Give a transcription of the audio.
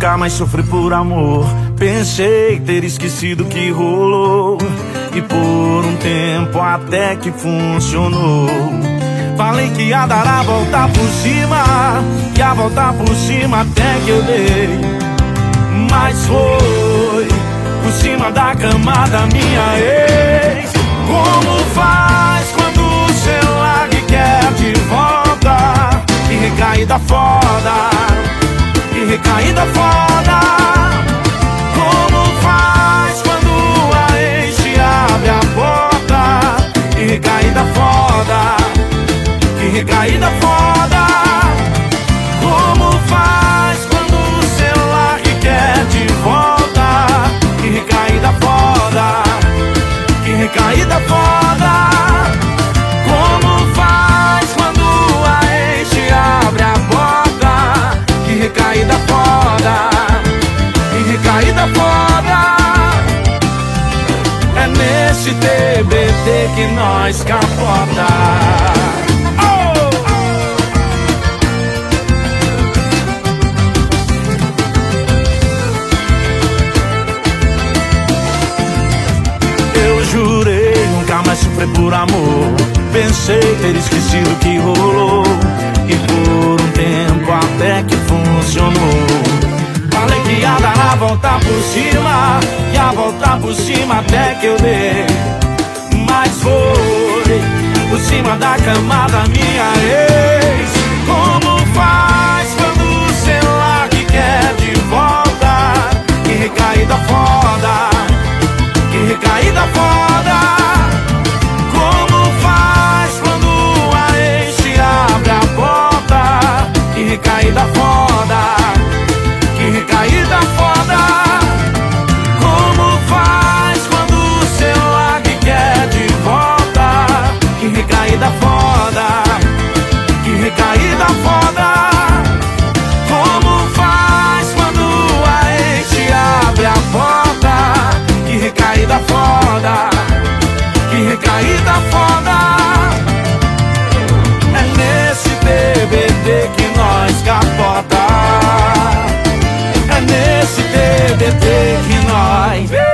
nunca mais sofri por amor. Pensei ter esquecido o que rolou, e por um tempo até que funcionou. Falei que ia dar a volta por cima, ia voltar por cima até que eu dei. Mas foi por cima da cama da minha ex. Como faz quando o seu larga e quer de volta? Que recaída foda, que recaída foda. Como faz quando a ex te abre a porta? Que recaída foda, que recaída foda. Como faz quando o seu larga e quer de volta? Que recaída foda, que recaída foda. Como faz quando a ex te abre a porta? Que recaída foda, que recaída foda. É nesse TBT que nós capota. Jurei nunca mais sofrer por amor. Pensei ter esquecido o que rolou, e por um tempo até que funcionou. Falei que ia dar a volta por cima, ia voltar por cima até que eu dei. Mas foi por cima da cama da minha ex. Como faz quando o celular que quer de volta? Que recaída foda, que recaída foda. Como faz quando a ex te abre a porta? Que recaída foda, que recaída foda. Como faz quando o seu larga e quer de volta? Que recaída foda, que recaída foda. Como faz quando a ex te abre a porta? Que recaída foda, que recaída foda. É nesse TBT que nós capota. É nesse TBT que nós